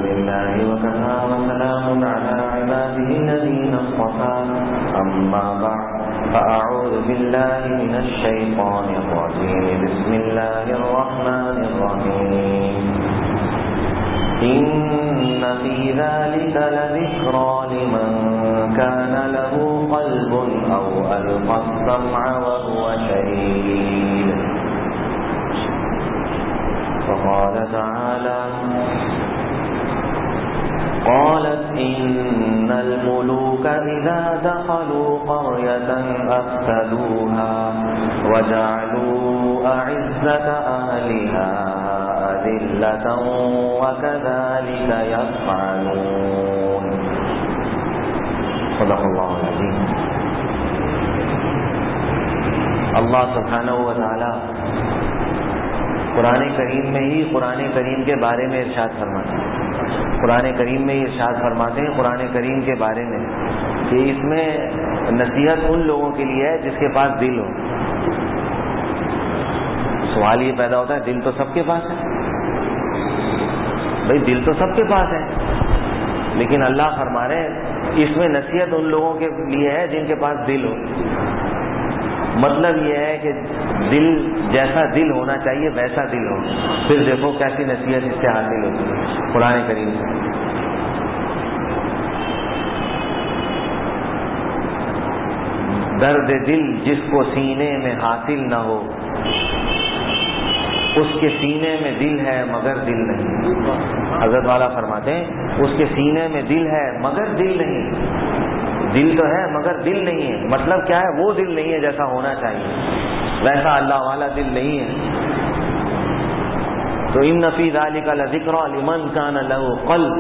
لله وكفى وسلام على عباده الذين اصطفى أما بعد فأعوذ بالله من الشيطان الرجيم بسم الله الرحمن الرحيم إن في ذلك لذكرى لمن كان له قلب أو ألقى السمع وهو شهيد وقال تعالى قالت إن الملوك إذا دخلوا قرية أفسدوها وجعلوا أعزة أهلها أذلة وكذلك يفعلون صدق الله العظيم. اللہ سبحانہ و تعالی قرآن کریم میں ہی قرآن کریم کے بارے میں ارشاد فرماتے ہیں. قرآن کریم میں ارشاد فرماتے ہیں قرآن کریم کے بارے میں کہ اس میں نصیحت ان لوگوں کے لیے ہے جس کے پاس دل ہو. سوال یہ پیدا ہوتا ہے دل تو سب کے پاس ہے بھائی، دل تو سب کے پاس ہے، لیکن اللہ فرما رہے ہیں اس میں نصیحت ان لوگوں کے لیے ہے جن کے پاس دل ہو. مطلب یہ ہے کہ دل جیسا دل ہونا چاہیے ویسا دل ہو. پھر دیکھو کیسی نصیحت اس سے حاصل ہوتی ہے قرآن کریم سے. درد دل جس کو سینے میں حاصل نہ ہو، اس کے سینے میں دل ہے مگر دل نہیں. حضرت والا فرماتے ہیں اس کے سینے میں دل ہے مگر دل نہیں. دل تو ہے مگر دل نہیں ہے. مطلب کیا ہے؟ وہ دل نہیں ہے جیسا ہونا چاہیے، ویسا اللہ والا دل نہیں ہے. تو ان فی ذلک لذکری لمن کان لہ قلب،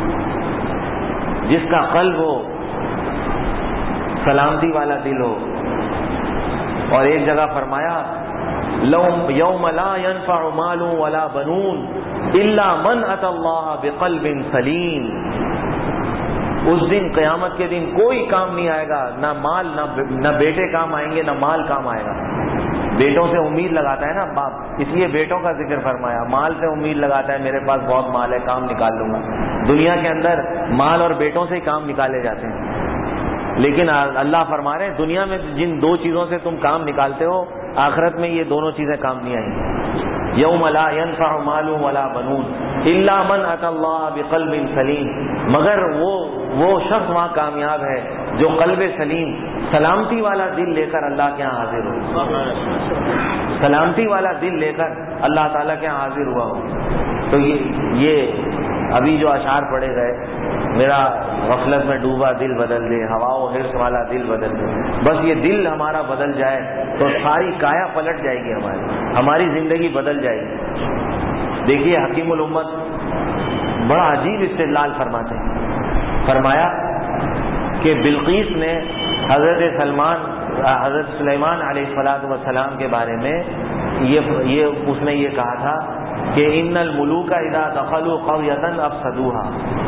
جس کا قلب ہو، سلامتی والا دل ہو. اور ایک جگہ فرمایا یوم لا ينفع مال ولا بنون الا من اتى الله بقلب سلیم. اس دن، قیامت کے دن، کوئی کام نہیں آئے گا، نہ مال نہ بیٹے کام آئیں گے، نہ مال کام آئے گا. بیٹوں سے امید لگاتا ہے نا باپ، اس لیے بیٹوں کا ذکر فرمایا. مال سے امید لگاتا ہے میرے پاس بہت مال ہے، کام نکال لوں گا. دنیا کے اندر مال اور بیٹوں سے ہی کام نکالے جاتے ہیں، لیکن اللہ فرما رہے ہیں دنیا میں جن دو چیزوں سے تم کام نکالتے ہو، آخرت میں یہ دونوں چیزیں کام نہیں آئیں گی. یوم لا ينفع مال ولا بنون الا من اتى الله بقلب سلیم. مگر وہ شخص وہاں کامیاب ہے جو قلب سلیم، سلامتی والا دل لے کر اللہ کے یہاں حاضر ہو. سلامتی والا دل لے کر اللہ تعالیٰ کے یہاں حاضر ہوا ہو. تو یہ ابھی جو اشعار پڑھے گئے، میرا غفلت میں ڈوبا دل بدل دے، ہوا و حرص والا دل بدل دے. بس یہ دل ہمارا بدل جائے تو ساری کایا پلٹ جائے گی، ہماری زندگی بدل جائے گی. دیکھیے حکیم الامت بڑا عجیب استدلال فرماتے ہیں. فرمایا کہ بلقیس نے حضرت سلیمان علیہ السلام کے بارے میں اس نے یہ کہا تھا کہ ان الملوک اذا دخلوا قرية افسدوها.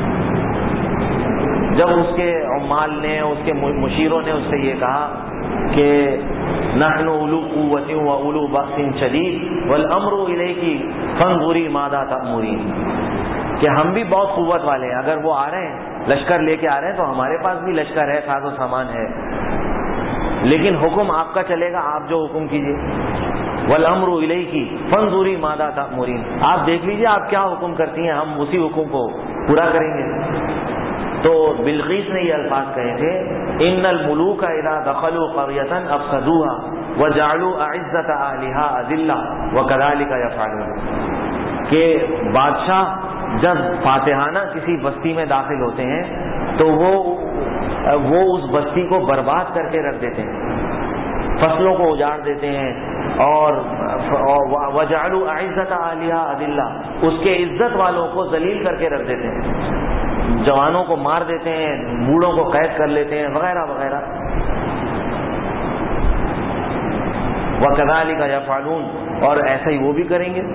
جب اس کے عمال نے، اس کے مشیروں نے اس سے یہ کہا کہ نحن اولو قوت و اولو بأس شدید والامر الیک فانظری ماذا تأمرین، کہ ہم بھی بہت قوت والے ہیں، اگر وہ آ رہے ہیں لشکر لے کے آ رہے ہیں تو ہمارے پاس بھی لشکر ہے، ساز و سامان ہے، لیکن حکم آپ کا چلے گا، آپ جو حکم کیجیے. والامر الیک فانظری ماذا تأمرین، آپ دیکھ لیجیے آپ کیا حکم کرتی ہیں، ہم اسی حکم کو پورا کریں گے. تو بلقیس نے یہ الفاظ کہے تھے ان الملوک اذا دخلوا قرية افسدوها وجعلوا اعزة اهلها اذلة وكذلك يفعلون، کہ بادشاہ جب فاتحانہ کسی بستی میں داخل ہوتے ہیں تو وہ اس بستی کو برباد کر کے رکھ دیتے ہیں، فصلوں کو اجاڑ دیتے ہیں، اور وجعلوا اعزة اهلها اذلة، اس کے عزت والوں کو ذلیل کر کے رکھ دیتے ہیں، جوانوں کو مار دیتے ہیں، بوڑھوں کو قید کر لیتے ہیں، وغیرہ وغیرہ. وَكَذَلِكَ يَفْعَلُونَ، اور ایسا ہی وہ بھی کریں گے.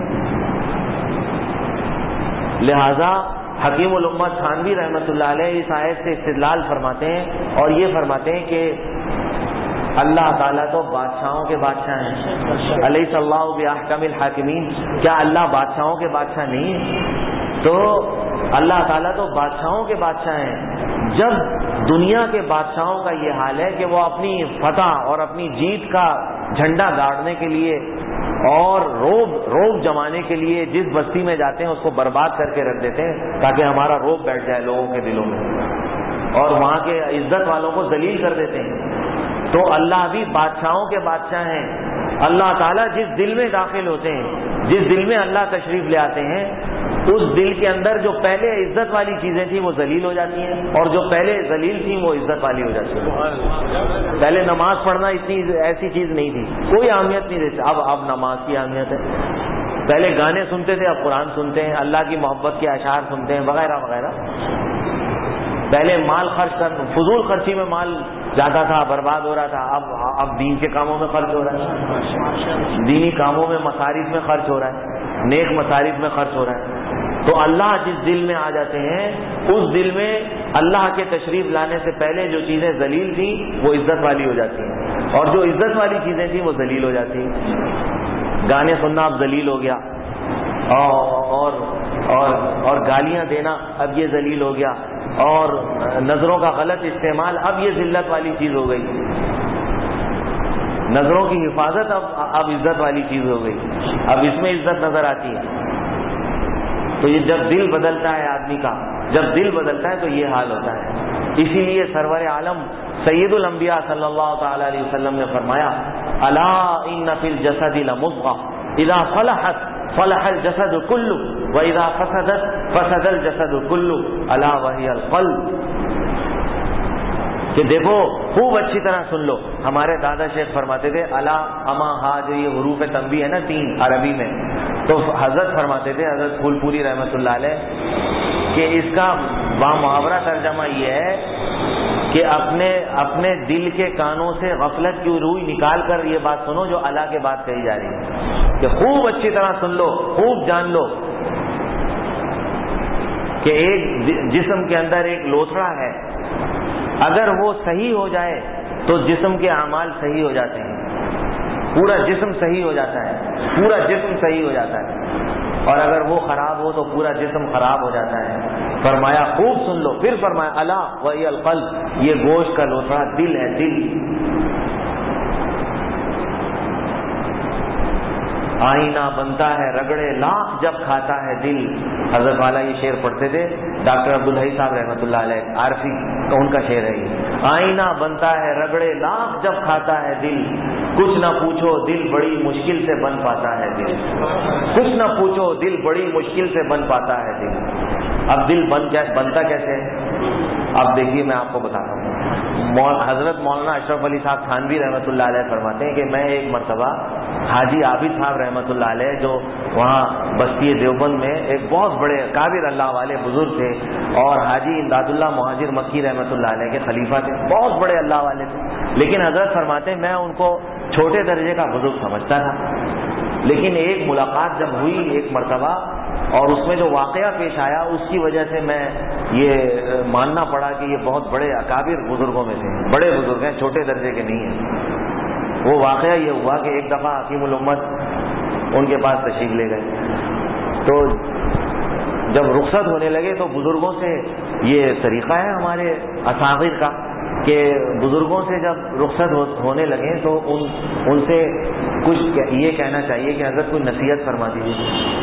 لہذا حکیم الامت تھانوی رحمۃ اللہ علیہ اس آیت سے استدلال فرماتے ہیں اور یہ فرماتے ہیں کہ اللہ تعالیٰ تو بادشاہوں کے بادشاہ ہیں. الیس اللہ باحکم الحاکمین، کیا اللہ بادشاہوں کے بادشاہ نہیں ہے؟ تو اللہ تعالیٰ تو بادشاہوں کے بادشاہ ہیں. جب دنیا کے بادشاہوں کا یہ حال ہے کہ وہ اپنی فتح اور اپنی جیت کا جھنڈا گاڑنے کے لیے اور روب جمانے کے لیے جس بستی میں جاتے ہیں اس کو برباد کر کے رکھ دیتے ہیں تاکہ ہمارا روب بیٹھ جائے لوگوں کے دلوں میں, اور وہاں کے عزت والوں کو ذلیل کر دیتے ہیں. تو اللہ بھی بادشاہوں کے بادشاہ ہیں. اللہ تعالیٰ جس دل میں داخل ہوتے ہیں, جس دل میں اللہ تشریف لے آتے ہیں, اس دل کے اندر جو پہلے عزت والی چیزیں تھیں وہ ذلیل ہو جاتی ہیں, اور جو پہلے ذلیل تھیں وہ عزت والی ہو جاتی ہیں. پہلے نماز پڑھنا اتنی ایسی چیز نہیں تھی, کوئی اہمیت نہیں دیتے. اب نماز کی اہمیت ہے. پہلے گانے سنتے تھے, اب قرآن سنتے ہیں, اللہ کی محبت کے اشعار سنتے ہیں, وغیرہ وغیرہ. پہلے مال خرچ فضول خرچی میں مال جاتا تھا, برباد ہو رہا تھا. اب دین کے کاموں میں خرچ ہو رہا ہے, دینی کاموں میں مصارف میں خرچ ہو رہا ہے, نیک مصارف میں خرچ ہو رہا ہے. تو اللہ جس دل میں آ جاتے ہیں اس دل میں اللہ کے تشریف لانے سے پہلے جو چیزیں ذلیل تھیں وہ عزت والی ہو جاتی ہیں, اور جو عزت والی چیزیں تھیں وہ ذلیل ہو جاتی ہیں. گانے سننا اب ذلیل ہو گیا, اور گالیاں دینا اب یہ ذلیل ہو گیا, اور نظروں کا غلط استعمال اب یہ ذلت والی چیز ہو گئی. نظروں کی حفاظت اب عزت والی چیز ہو گئی, اب اس میں عزت نظر آتی ہے. تو یہ جب دل بدلتا ہے آدمی کا, جب دل بدلتا ہے تو یہ حال ہوتا ہے. اسی لیے سرور عالم سید الانبیاء صلی اللہ تعالی علیہ وسلم نے فرمایا, الا ان فی الجسد لمضغہ اذا صلحت صلح الجسد کلہ واذا فسدت فسد الجسد کلہ الا وہی القلب. کہ دیکھو خوب اچھی طرح سن لو, ہمارے دادا شیخ فرماتے تھے الا اما ہا, جو یہ حروف تنبیہ ہے نا 3 عربی میں, تو حضرت فرماتے تھے, حضرت پھول پوری رحمۃ اللہ علیہ, کہ اس کا بامحاورہ ترجمہ یہ ہے کہ اپنے دل کے کانوں سے غفلت کی روئی نکال کر یہ بات سنو جو اللہ کے بات کہی جا رہی ہے, کہ خوب اچھی طرح سن لو, خوب جان لو کہ ایک جسم کے اندر ایک لوتھڑا ہے, اگر وہ صحیح ہو جائے تو جسم کے اعمال صحیح ہو جاتے ہیں, پورا جسم صحیح ہو جاتا ہے, پورا جسم صحیح ہو جاتا ہے, اور اگر وہ خراب ہو تو پورا جسم خراب ہو جاتا ہے. فرمایا خوب سن لو, پھر فرمایا الا وہی القلب, یہ گوشت کا لوتھڑا دل ہے, دل. آئینہ بنتا ہے رگڑے لاکھ جب کھاتا ہے دل. حضرت والا یہ شعر پڑھتے تھے, ڈاکٹر عبدالحی صاحب رحمۃ اللہ علیہ, عارفی ان کا شعر ہے یہ. آئینہ بنتا ہے رگڑے لاکھ جب کھاتا ہے دل, کچھ نہ پوچھو دل بڑی مشکل سے بن پاتا ہے دل. کچھ نہ پوچھو دل بڑی مشکل سے بن پاتا ہے دل. اب دل بنتا کیسے ہے؟ اب دیکھیے میں آپ کو بتاتا ہوں. حضرت مولانا اشرف علی صاحب تھانوی رحمۃ اللہ علیہ فرماتے ہیں کہ میں ایک مرتبہ حاجی عابد صاحب رحمۃ اللہ علیہ, جو وہاں بستی دیوبند میں ایک بہت بڑے کابر اللہ والے بزرگ تھے, اور حاجی امداد اللہ مہاجر مکی رحمۃ اللہ علیہ کے خلیفہ تھے, بہت بڑے اللہ والے تھے. لیکن حضرت فرماتے ہیں میں ان کو چھوٹے درجے کا بزرگ سمجھتا تھا. لیکن ایک ملاقات جب ہوئی ایک مرتبہ, اور اس میں جو واقعہ پیش آیا اس کی وجہ سے میں یہ ماننا پڑا کہ یہ بہت بڑے اکابر بزرگوں میں سے بڑے بزرگ ہیں, چھوٹے درجے کے نہیں ہیں. وہ واقعہ یہ ہوا کہ ایک دفعہ حکیم الامت ان کے پاس تشریف لے گئے, تو جب رخصت ہونے لگے تو بزرگوں سے یہ طریقہ ہے ہمارے اساغر کا کہ بزرگوں سے جب رخصت ہونے لگے تو ان سے کچھ یہ کہنا چاہیے کہ حضرت کوئی نصیحت فرما دیجیے.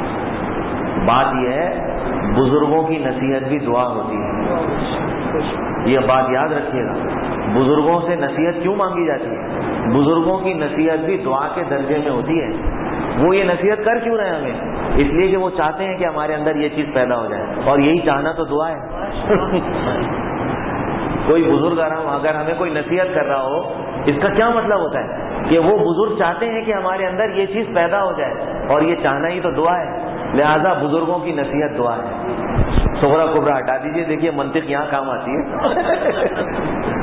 بات یہ ہے بزرگوں کی نصیحت بھی دعا ہوتی ہے, یہ بات یاد رکھیے گا. بزرگوں سے نصیحت کیوں مانگی جاتی ہے؟ بزرگوں کی نصیحت بھی دعا کے درجے میں ہوتی ہے. وہ یہ نصیحت کر کیوں رہے ہیں ہمیں؟ اس لیے کہ وہ چاہتے ہیں کہ ہمارے اندر یہ چیز پیدا ہو جائے, اور یہی چاہنا تو دعا ہے. کوئی بزرگ اگر ہمیں کوئی نصیحت کر رہا ہو, اس کا کیا مطلب ہوتا ہے کہ وہ بزرگ چاہتے ہیں کہ ہمارے اندر یہ چیز پیدا ہو جائے, اور یہ چاہنا ہی تو دعا ہے. لہذا بزرگوں کی نصیحت دعا ہے. صغرا کبرا ہٹا دیجیے, دیکھیے منطق یہاں کام آتی ہے.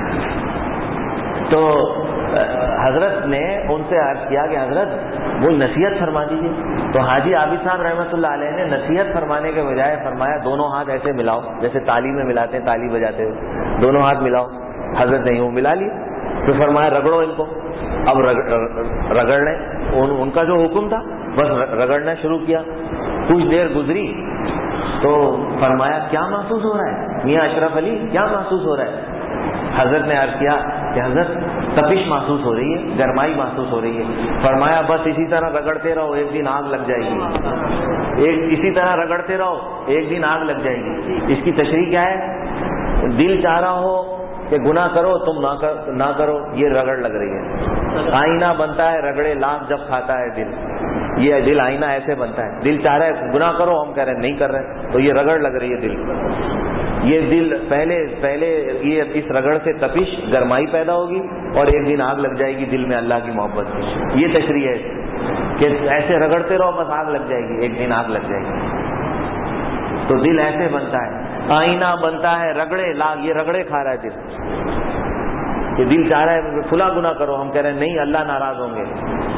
تو حضرت نے ان سے عرض کیا کہ حضرت وہ نصیحت فرما دیجیے. تو حاجی عابد صاحب رحمۃ اللہ علیہ نے نصیحت فرمانے کے بجائے فرمایا دونوں ہاتھ ایسے ملاؤ, جیسے تالی میں ملاتے ہیں, تالی بجاتے ہوئے دونوں ہاتھ ملاؤ. حضرت نے یوں ملا لی, تو فرمایا رگڑو ان کو. اب رگڑنے ان کا جو حکم تھا بس رگڑنا شروع کیا. کچھ دیر گزری تو فرمایا کیا محسوس ہو رہا ہے میاں اشرف علی، کیا محسوس ہو رہا ہے؟ حضرت نے عرض کیا کہ حضرت تپش محسوس ہو رہی ہے، گرمائی محسوس ہو رہی ہے۔ فرمایا بس اسی طرح رگڑتے رہو، ایک دن آگ لگ جائے گی، اسی طرح رگڑتے رہو، ایک دن آگ لگ جائے گی۔ اس کی تشریح کیا ہے؟ دل چاہ رہا ہو کہ گناہ کرو، تم نہ کرو، یہ رگڑ لگ رہی ہے۔ آئینہ بنتا ہے رگڑے لاکھ جب کھاتا ہے دل، یہ دل آئینہ ایسے بنتا ہے، دل چاہ رہا ہے گناہ کرو، ہم کہہ رہے ہیں نہیں کر رہے، تو یہ رگڑ لگ رہی ہے دل۔ یہ دل پہلے یہ اس رگڑ سے تپش گرمائی پیدا ہوگی اور ایک دن آگ لگ جائے گی دل میں اللہ کی محبت کی۔ یہ تشریح ہے کہ ایسے رگڑتے رہو بس آگ لگ جائے گی، ایک دن آگ لگ جائے گی۔ تو دل ایسے بنتا ہے، آئینہ بنتا ہے رگڑے لاکھ، یہ رگڑے کھا رہا ہے دل، کہ دل چاہ رہا ہے فلاں گناہ کرو، ہم کہہ رہے ہیں نہیں، اللہ ناراض ہوں گے۔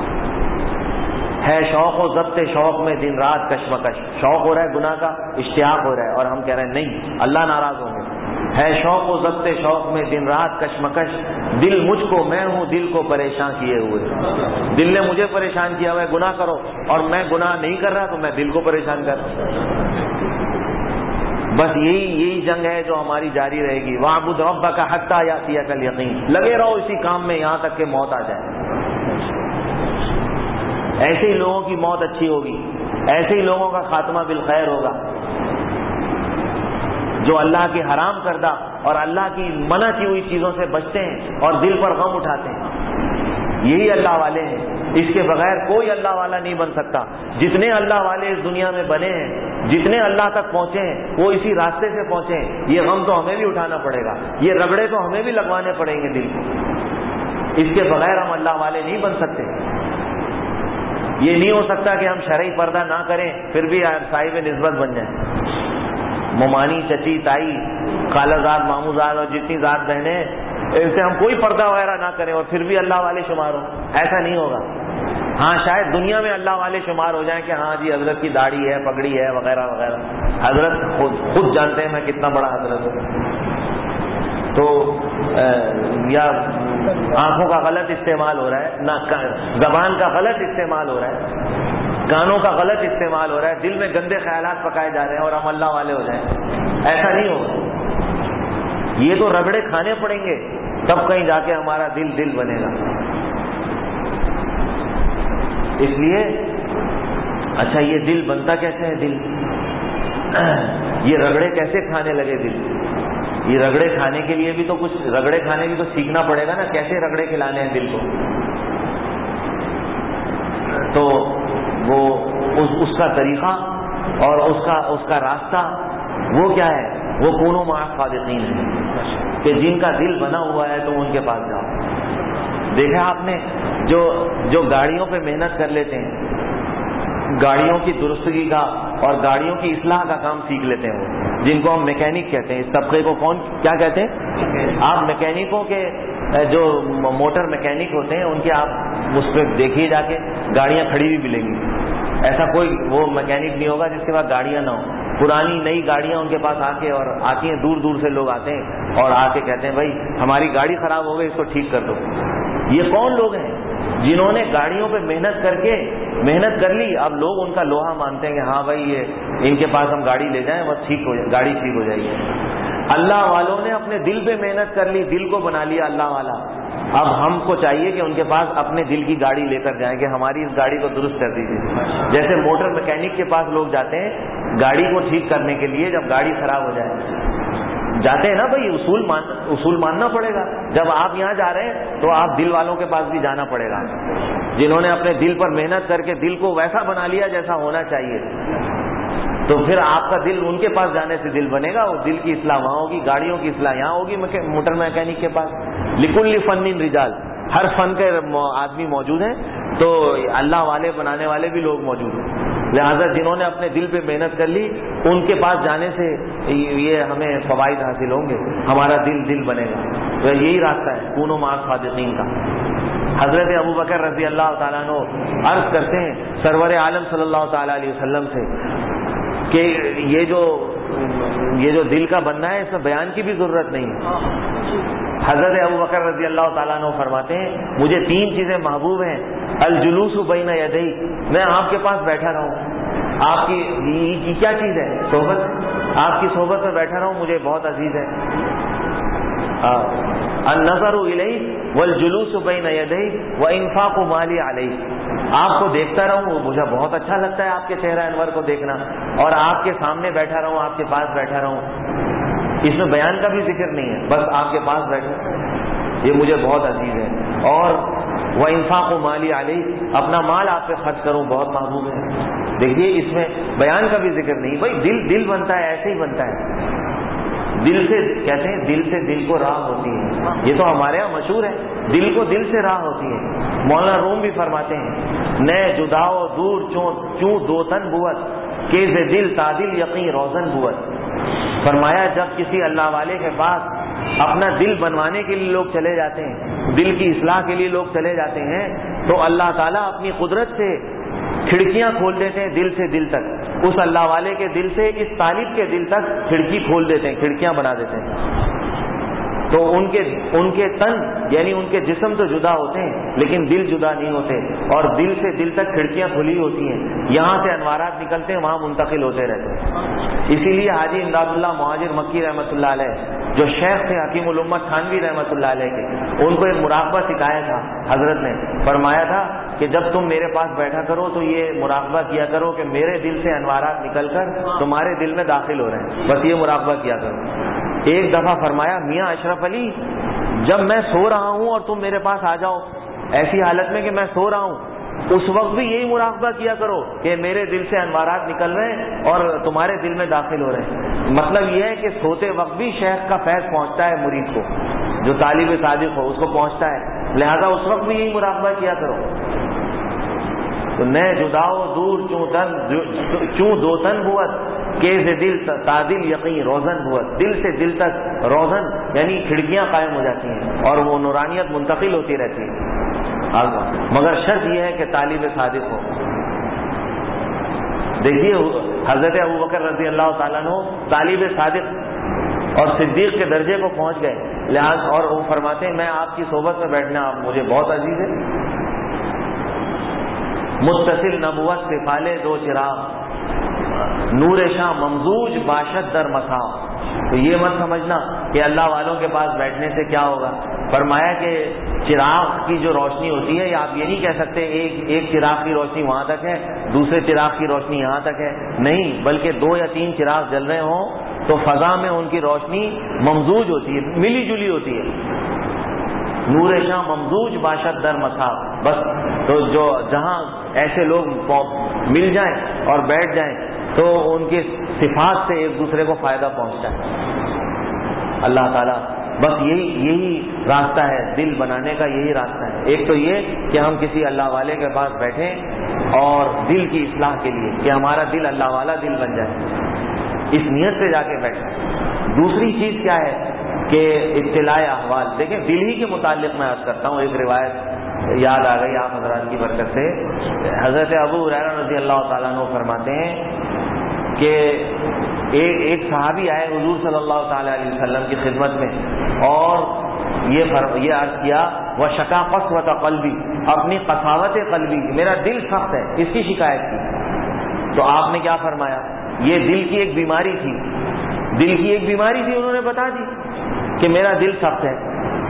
ہے شوق و ضبط شوق میں دن رات کشمکش، شوق ہو رہا ہے گناہ کا، اشتیاق ہو رہا ہے، اور ہم کہہ رہے ہیں نہیں، اللہ ناراض ہوں گے۔ ہے شوق و ضبط شوق میں دن رات کشمکش، دل مجھ کو، میں ہوں دل کو پریشان کیے ہوئے۔ دل نے مجھے پریشان کیا ہوا ہے، گناہ کرو، اور میں گناہ نہیں کر رہا تو میں دل کو پریشان کر رہا ہوں۔ بس یہی جنگ ہے جو ہماری جاری رہے گی۔ وَاعْبُدْ رَبَّكَ حَتَّىٰ يَأْتِيَكَ الْيَقِينُ، لگے رہو اسی کام میں یہاں تک کہ موت آ جائے۔ ایسے ہی لوگوں کی موت اچھی ہوگی، ایسے ہی لوگوں کا خاتمہ بالخیر ہوگا جو اللہ کے حرام کردہ اور اللہ کی منع کی ہوئی چیزوں سے بچتے ہیں اور دل پر غم اٹھاتے ہیں۔ یہی اللہ والے ہیں، اس کے بغیر کوئی اللہ والا نہیں بن سکتا۔ جتنے اللہ والے اس دنیا میں بنے ہیں، جتنے اللہ تک پہنچے ہیں، وہ اسی راستے سے پہنچے ہیں۔ یہ غم تو ہمیں بھی اٹھانا پڑے گا، یہ رگڑے تو ہمیں بھی لگوانے پڑیں گے دل کو۔ اس کے بغیر ہم اللہ والے نہیں بن سکتے۔ یہ نہیں ہو سکتا کہ ہم شرعی پردہ نہ کریں پھر بھی صاحب نسبت بن جائیں، ممانی، چچی، تائی، خالہ زاد، ماموں زاد اور جتنی ذات بہنیں، ان سے ہم کوئی پردہ وغیرہ نہ کریں اور پھر بھی اللہ والے شمار ہوں، ایسا نہیں ہوگا۔ ہاں شاید دنیا میں اللہ والے شمار ہو جائیں کہ ہاں جی حضرت کی داڑھی ہے، پگڑی ہے، وغیرہ وغیرہ، حضرت خود جانتے ہیں میں کتنا بڑا حضرت ہوں۔ تو یا آنکھوں کا غلط استعمال ہو رہا ہے، نہ زبان کا غلط استعمال ہو رہا ہے، کانوں کا غلط استعمال ہو رہا ہے، دل میں گندے خیالات پکائے جا رہے ہیں اور ہم اللہ والے ہو جائیں، ایسا نہیں ہوگا۔ یہ تو رگڑے کھانے پڑیں گے تب کہیں جا کے ہمارا دل بنے گا۔ اس لیے اچھا یہ دل بنتا کیسے ہے؟ دل یہ رگڑے کیسے کھانے لگے دل؟ یہ رگڑے کھانے کے لیے بھی تو کچھ، رگڑے کھانے بھی تو سیکھنا پڑے گا نا، کیسے رگڑے کھلانے ہیں دل کو۔ تو وہ اس کا طریقہ اور اس کا راستہ وہ کیا ہے؟ وہ کونوا مع الصادقین ہے کہ جن کا دل بنا ہوا ہے تم ان کے پاس جاؤ۔ دیکھا آپ نے جو گاڑیوں پہ محنت کر لیتے ہیں، گاڑیوں کی درستگی کا اور گاڑیوں کی اصلاح کا کام سیکھ لیتے ہیں، وہ جن کو ہم میکینک کہتے ہیں، اس طبقے کو کون کیا کہتے ہیں؟ آپ میکینکوں کے جو موٹر میکینک ہوتے ہیں ان کے آپ اس پہ دیکھیے جا کے، گاڑیاں کھڑی بھی ملیں گی، ایسا کوئی وہ میکینک نہیں ہوگا جس کے پاس گاڑیاں نہ ہوں۔ پرانی نئی گاڑیاں ان کے پاس آتی ہیں، دور دور سے لوگ آتے ہیں اور آ کے کہتے ہیں بھائی ہماری گاڑی خراب ہو گئی، اس کو ٹھیک کر دو۔ یہ کون لوگ ہیں؟ جنہوں نے گاڑیوں پہ محنت کر لی، اب لوگ ان کا لوہا مانتے ہیں کہ ہاں بھائی یہ ان کے پاس ہم گاڑی لے جائیں بس گاڑی ٹھیک ہو جائے گی۔ اللہ والوں نے اپنے دل پہ محنت کر لی، دل کو بنا لیا اللہ والا۔ اب ہم کو چاہیے کہ ان کے پاس اپنے دل کی گاڑی لے کر جائیں کہ ہماری اس گاڑی کو درست کر دیجیے۔ جیسے موٹر میکینک کے پاس لوگ جاتے ہیں گاڑی کو ٹھیک کرنے کے لیے، جب گاڑی خراب ہو جائے جاتے ہیں نا بھائی، اصول ماننا پڑے گا۔ جب آپ یہاں جا رہے ہیں تو آپ دل والوں کے پاس بھی جانا پڑے گا، جنہوں نے اپنے دل پر محنت کر کے دل کو ویسا بنا لیا جیسا ہونا چاہیے، تو پھر آپ کا دل ان کے پاس جانے سے دل بنے گا، وہ دل کی اصلاح وہاں ہوگی، گاڑیوں کی اصلاح یہاں ہوگی موٹر میکینک کے پاس۔ لکل فن رجال، ہر فن کے آدمی موجود ہیں، تو اللہ والے بنانے والے بھی لوگ موجود ہیں۔ لہذا جنہوں نے اپنے دل پہ محنت کر لی ان کے پاس جانے سے یہ ہمیں فوائد حاصل ہوں گے، ہمارا دل بنے گا۔ تو یہی راستہ ہے کونوا مع الصادقین کا۔ حضرت ابوبکر رضی اللہ تعالیٰ عنہ عرض کرتے ہیں سرور عالم صلی اللہ تعالیٰ علیہ وسلم سے کہ یہ جو دل کا بننا ہے اس میں بیان کی بھی ضرورت نہیں ہے۔ حضرت ابوبکر رضی اللہ تعالیٰ عنہ فرماتے ہیں مجھے 3 چیزیں محبوب ہیں، الجلوس بین یدی، میں آپ کے پاس بیٹھا رہوں، آپ کی یہ کیا چیز ہے؟ صحبت. آپ کی صحبت میں بیٹھا رہا ہوں مجھے بہت عزیز ہے. النظر الیہ والجلوس بین یدیہ وانفاق مالی علیہ. آپ کو دیکھتا رہوں مجھے بہت اچھا لگتا ہے آپ کے چہرہ انور کو دیکھنا, اور آپ کے سامنے بیٹھا رہوں, آپ کے پاس بیٹھا رہوں. اس میں بیان کا بھی ذکر نہیں ہے, بس آپ کے پاس بیٹھے یہ مجھے بہت عزیز ہے. اور وانفاق مالی علیہ, اپنا مال آپ پہ خرچ کروں بہت محبوب ہے. دیکھیے اس میں بیان کا بھی ذکر نہیں. بھائی دل بنتا ہے, ایسے ہی بنتا ہے. دل سے کہتے ہیں دل سے دل کو راہ ہوتی ہے, یہ تو ہمارے یہاں مشہور ہے, دل کو دل سے راہ ہوتی ہے. مولانا روم بھی فرماتے ہیں نئے جداؤ دور چوں دو تن بوت کہ ز دل تعدل یقین روزن بوت. فرمایا جب کسی اللہ والے کے پاس اپنا دل بنوانے کے لیے لوگ چلے جاتے ہیں, دل کی اصلاح کے لیے لوگ چلے جاتے ہیں, تو اللہ تعالیٰ اپنی قدرت سے کھڑکیاں کھول دیتے ہیں دل سے دل تک. اس اللہ والے کے دل سے اس طالب کے دل تک کھڑکی کھول دیتے ہیں, کھڑکیاں بنا دیتے ہیں. تو ان کے تن یعنی ان کے جسم تو جدا ہوتے ہیں لیکن دل جدا نہیں ہوتے, اور دل سے دل تک کھڑکیاں کھلی ہوتی ہیں. یہاں سے انوارات نکلتے ہیں وہاں منتقل ہوتے رہتے ہیں. اسی لیے حاجی امداد اللہ مہاجر مکی رحمۃ اللہ علیہ جو شیخ تھے حکیم الامت تھانوی رحمۃ اللہ علیہ کے, ان کو ایک مراقبہ سکھایا تھا حضرت نے. فرمایا تھا کہ جب تم میرے پاس بیٹھا کرو تو یہ مراقبہ کیا کرو کہ میرے دل سے انوارات نکل کر تمہارے دل میں داخل ہو رہے ہیں, بس یہ مراقبہ کیا کرو. ایک دفعہ فرمایا میاں اشرف علی جب میں سو رہا ہوں اور تم میرے پاس آ جاؤ ایسی حالت میں کہ میں سو رہا ہوں, اس وقت بھی یہی مراقبہ کیا کرو کہ میرے دل سے انوارات نکل رہے ہیں اور تمہارے دل میں داخل ہو رہے ہیں. مطلب یہ ہے کہ سوتے وقت بھی شیخ کا فیض پہنچتا ہے مرید کو, جو طالب صادق ہو اس کو پہنچتا ہے, لہذا اس وقت بھی یہی مراقبہ کیا کرو. تو نئے جداؤ دور چوں دو تن بوت کہ دل تعدل یقین روزن بوت. دل سے دل تک روزن یعنی کھڑکیاں قائم ہو جاتی ہیں اور وہ نورانیت منتقل ہوتی رہتی ہے. مگر شرط یہ ہے کہ طالب صادق ہو. دیکھیے حضرت ابوبکر رضی اللہ تعالیٰ عنہ طالب صادق اور صدیق کے درجے کو پہنچ گئے, لہذا اور وہ فرماتے ہیں میں آپ کی صحبت میں بیٹھنا مجھے بہت عزیز ہے. متصل نبوت سے پالے دو چراغ نور شاہ ممزوج باشد در مساو. تو یہ مت سمجھنا کہ اللہ والوں کے پاس بیٹھنے سے کیا ہوگا. فرمایا کہ چراغ کی جو روشنی ہوتی ہے, آپ یہ نہیں کہہ سکتے ایک چراغ کی روشنی وہاں تک ہے دوسرے چراغ کی روشنی یہاں تک ہے, نہیں, بلکہ 2 یا 3 چراغ جل رہے ہوں تو فضا میں ان کی روشنی ممزوج ہوتی ہے, ملی جلی ہوتی ہے. نور شاہ ممزوج باشد در مساو. بس تو جو جہاں ایسے لوگ مل جائیں اور بیٹھ جائیں تو ان کے صفات سے ایک دوسرے کو فائدہ پہنچتا ہے. اللہ تعالیٰ بس یہی راستہ ہے دل بنانے کا, یہی راستہ ہے. ایک تو یہ کہ ہم کسی اللہ والے کے پاس بیٹھیں اور دل کی اصلاح کے لیے کہ ہمارا دل اللہ والا دل بن جائے, اس نیت سے جا کے بیٹھیں. دوسری چیز کیا ہے کہ اطلاع احوال. دیکھیں دل ہی کے متعلق میں عرض کرتا ہوں, ایک روایت یاد آ گئی آپ حضرات کی برکت سے. حضرت ابو ہریرہ رضی اللہ تعالیٰ عنہ فرماتے ہیں کہ ایک صحابی آئے حضور صلی اللہ تعالیٰ علیہ وسلم کی خدمت میں اور یہ عرض کیا وہ شکا قسوۃ قلبی, اپنی قساوت قلبی, میرا دل سخت ہے, اس کی شکایت کی. تو آپ نے کیا فرمایا, یہ دل کی ایک بیماری تھی, دل کی ایک بیماری تھی, انہوں نے بتا دی کہ میرا دل سخت ہے.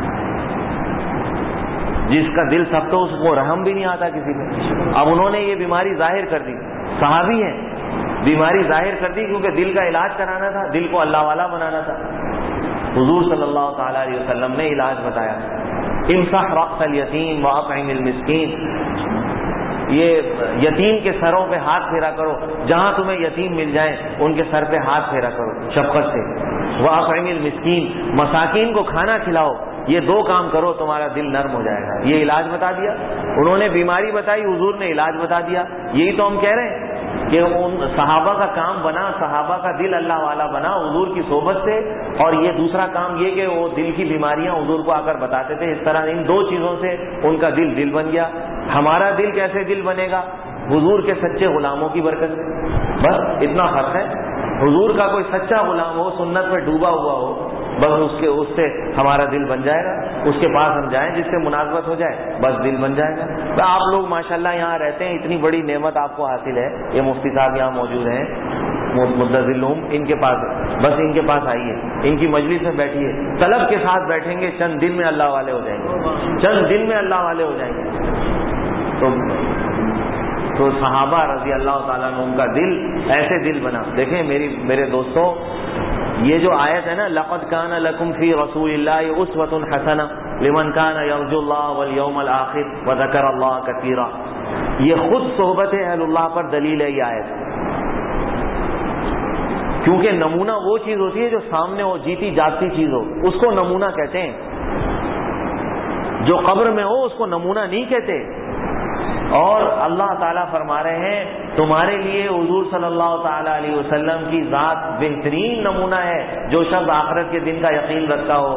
جس کا دل سخت ہو اس کو رحم بھی نہیں آتا کسی پہ. اب انہوں نے یہ بیماری ظاہر کر دی, صحابی ہیں, بیماری ظاہر کر دی کیونکہ دل کا علاج کرانا تھا, دل کو اللہ والا بنانا تھا. حضور صلی اللہ تعالی علیہ وسلم نے علاج بتایا, امسح رأس الیتیم واطعم المسکین. یہ یتیم کے سروں پہ ہاتھ پھیرا کرو, جہاں تمہیں یتیم مل جائیں ان کے سر پہ ہاتھ پھیرا کرو شفقت سے. واطعم المسکین, مساکین کو کھانا کھلاؤ. یہ 2 کام کرو تمہارا دل نرم ہو جائے گا. یہ علاج بتا دیا انہوں نے, بیماری بتائی, حضور نے علاج بتا دیا. یہی تو ہم کہہ رہے ہیں کہ ان صحابہ کا کام بنا, صحابہ کا دل اللہ والا بنا حضور کی صحبت سے. اور یہ دوسرا کام یہ کہ وہ دل کی بیماریاں حضور کو آ کر بتاتے تھے. اس طرح ان 2 چیزوں سے ان کا دل بن گیا. ہمارا دل کیسے دل بنے گا؟ حضور کے سچے غلاموں کی برکت سے. بس اتنا فرق ہے. حضور کا کوئی سچا غلام ہو, سنت میں ڈوبا ہوا ہو, بس اس سے ہمارا دل بن جائے گا، اس کے پاس ہم جائیں جس سے مناسبت ہو جائے، بس دل بن جائے گا. تو آپ لوگ ماشاءاللہ یہاں رہتے ہیں، اتنی بڑی نعمت آپ کو حاصل ہے. یہ مفتی صاحب یہاں موجود ہیں مدظلون، ان کے پاس بس ان کے پاس آئیے، ان کی مجلس میں بیٹھیے، طلب کے ساتھ بیٹھیں گے، چند دن میں اللہ والے ہو جائیں گے، چند دن میں اللہ والے ہو جائیں گے. تو صحابہ رضی اللہ تعالیٰ عنہ کا دل ایسے دل بنا. دیکھیں میرے دوستوں، یہ جو آیت ہے نا، لقد کان لکم فی رسول اللہ اسوۃ حسنہ لمن کان یرجو اللہ والیوم الآخر وذکر اللہ کثیرا، یہ خود صحبت اہل اللہ پر دلیل ہے یہ آیت. کیونکہ نمونہ وہ چیز ہوتی ہے جو سامنے ہو، جیتی جاگتی چیز ہو، اس کو نمونہ کہتے ہیں. جو قبر میں ہو اس کو نمونہ نہیں کہتے. اور اللہ تعالیٰ فرما رہے ہیں تمہارے لیے حضور صلی اللہ تعالیٰ علیہ وسلم کی ذات بہترین نمونہ ہے، جو شخص آخرت کے دن کا یقین رکھتا ہو.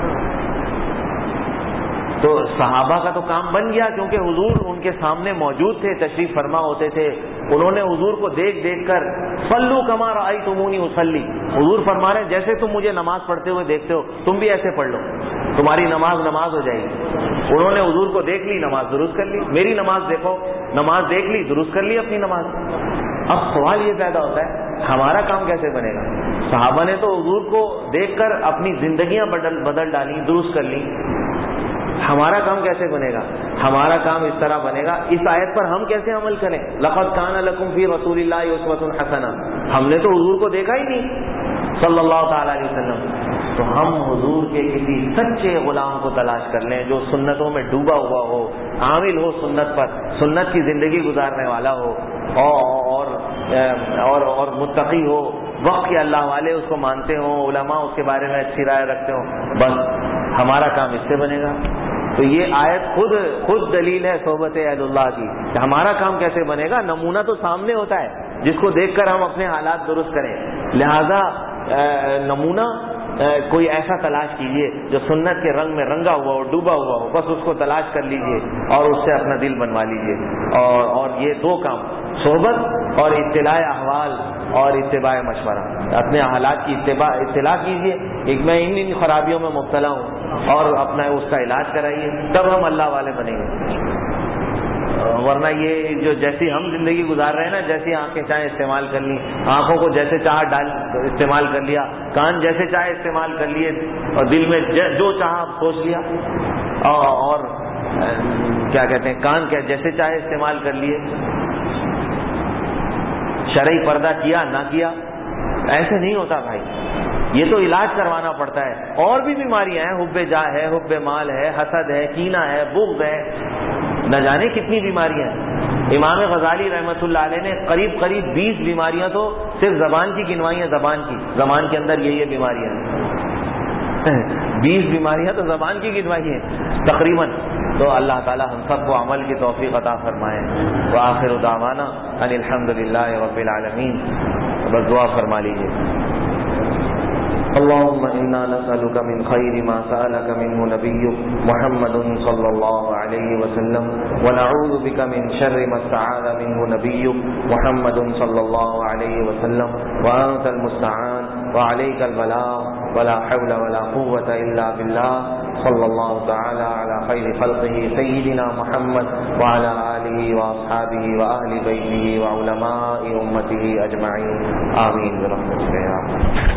تو صحابہ کا تو کام بن گیا، کیونکہ حضور ان کے سامنے موجود تھے، تشریف فرما ہوتے تھے. انہوں نے حضور کو دیکھ کر صلو کما رأیتمونی اصلی، حضور فرما رہے ہیں جیسے تم مجھے نماز پڑھتے ہوئے دیکھتے ہو تم بھی ایسے پڑھ لو، تمہاری نماز ہو جائے گی. انہوں نے حضور کو دیکھ لی، نماز درست کر لی. میری نماز دیکھو، نماز دیکھ لی، درست کر لی اپنی نماز. اب سوال یہ پیدا ہوتا ہے ہمارا کام کیسے بنے گا؟ صحابہ نے تو حضور کو دیکھ کر اپنی زندگیاں بدل ڈالی، درست کر لی. ہمارا کام کیسے بنے گا؟ ہمارا کام اس طرح بنے گا، اس آیت پر ہم کیسے عمل کریں؟ لقد کان لکم فی رسول اللہ اسوۃ حسنہ، ہم نے تو حضور کو دیکھا ہی نہیں صلی اللہ تعالی علیہ وسلم. تو ہم حضور کے کسی سچے غلام کو تلاش کر لیں جو سنتوں میں ڈوبا ہوا ہو، عامل ہو سنت پر، سنت کی زندگی گزارنے والا ہو، اور متقی ہو، وقت کے اللہ والے اس کو مانتے ہوں، علماء اس کے بارے میں اچھی رائے رکھتے ہوں. بس ہمارا کام اس سے بنے گا. تو یہ آیت خود دلیل ہے صحبت اہل اللہ کی کہ ہمارا کام کیسے بنے گا. نمونہ تو سامنے ہوتا ہے جس کو دیکھ کر ہم اپنے حالات درست کریں. لہذا نمونہ کوئی ایسا تلاش کیجئے جو سنت کے رنگ میں رنگا ہوا ہو، ڈوبا ہوا ہو، بس اس کو تلاش کر لیجئے اور اس سے اپنا دل بنوا لیجئے. اور یہ دو کام، صحبت اور اطلاع احوال اور اتباع مشورہ، اپنے حالات کی اطلاع کیجئے، ایک میں ان خرابیوں میں مبتلا ہوں، اور اپنا اس کا علاج کرائیے، تب ہم اللہ والے بنیں گے. ورنہ یہ جو جیسی ہم زندگی گزار رہے ہیں نا، جیسی آنکھیں چاہیں استعمال کر لی، آنکھوں کو جیسے چاہا استعمال کر لیا، کان جیسے چاہے استعمال کر لیے، اور دل میں جو چاہا سوچ لیا، اور کیا کہتے ہیں کان جیسے چاہے استعمال کر لیے، شرعی پردہ کیا نہ کیا. ایسے نہیں ہوتا بھائی، یہ تو علاج کروانا پڑتا ہے. اور بھی بیماریاں ہیں، حب جاہ ہے، حب مال ہے، حسد ہے، کینہ ہے، بغض ہے، نہ جانے کتنی بیماریاں ہیں. امام غزالی رحمۃ اللہ علیہ نے قریب 20 بیماریاں تو صرف زبان کی گنوائی ہیں. زبان کے اندر یہ بیماریاں ہیں 20 بیماریاں تو زبان کی گنوائی ہیں تقریباً. تو اللہ تعالی ہم سب کو عمل کی توفیق عطا فرمائے. وآخر دعوانا ان الحمدللہ رب العالمین. بس دعا فرما لیجیے. اللهم إنا نسألك من خير ما سألك منه نبيك محمد صلى الله عليه وسلم، ونعوذ بك من شر ما استعاذ منه نبيك محمد صلى الله عليه وسلم، وأنت المستعان وعليك البلاغ ولا حول ولا قوة إلا بالله. صلى الله تعالى على خير خلقه سيدنا محمد وعلى آله وأصحابه وأهل بيته وعلماء أمته أجمعين. آمين برحمتك يا رب.